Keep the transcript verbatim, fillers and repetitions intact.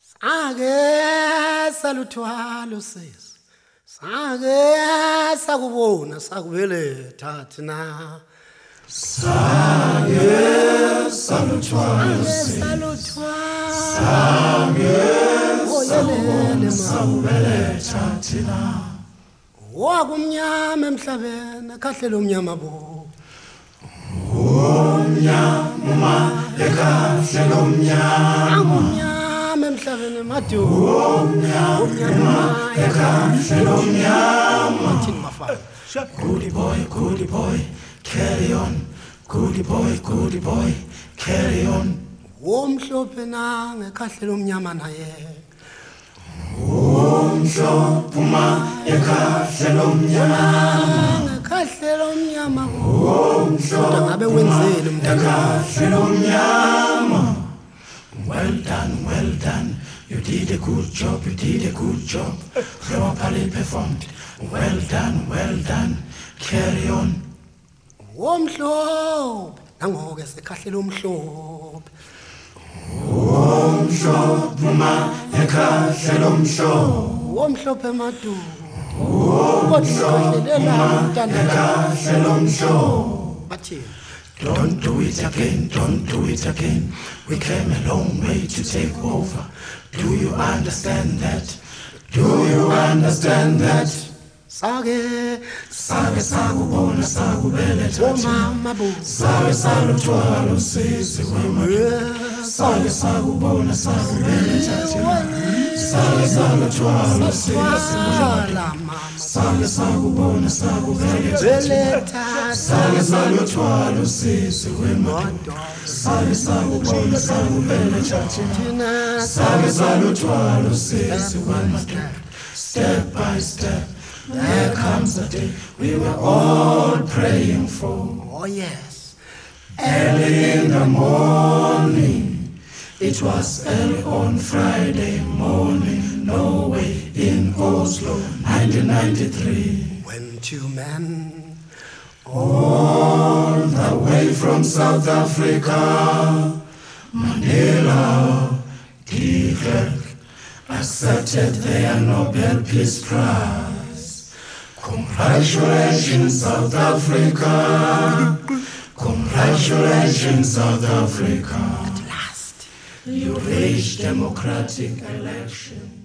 Sake saluthwala sisi. Sake sakubona sakubeletha thina. Sake saluthwala sisi. Sake sakubona sakubeletha thina. Wakumnyama emhlabeni ekhahlele umnyama bo. Umnyama ekhahlele umnyama. Umnyama emhlabeni madu. Umnyama ekhahlele umnyama. Thini bafana. Goody boy, goody boy, carry on. Goody boy, goody boy, carry on. Womhlophe na ngekhahlele umnyama naye. Umhlophe uma ekhahlele umnyama. Ngekhahlele umnyama bo. Kodwa ngabe wenzele umntana. Ekhahlele umnyama. Well done, well done. You did a good job, you did a good job. Properly performed. Well done, well done. Carry on. Womhlophe nangoke sekhahlele umhlophe. Umhlophe uma ekhahlele umhlophe. Womhlophe madu. Kodwa ngikhahlele umntana Ekhahlele umhlophe. bathi. Don't do it again, don't do it again. We came a long way to take over. Do you understand that? Do you understand that? Sake Sake sakubona sakubeletha thina. mama bo. Sake saluthwala usisi wema. Sake sakubona sakubeletha thina. Sake saluthwala usisi wema. Wala mama. Sake sakubona sakubeletha thina. Beletha Sake saluthwala usisi wema. Sake sakubona sakubeletha thina. thina. Sake saluthwala usisi wema. Step by step, there comes a day we were all praying for. Oh yes. Early in the morning, it was early on Friday morning, Norway in Oslo, nineteen ninety-three. When two men All the way from South Africa, Mandela, de Klerk, accepted their Nobel Peace Prize. Congratulations, South Africa. Congratulations, South Africa. at last. You reached democratic election.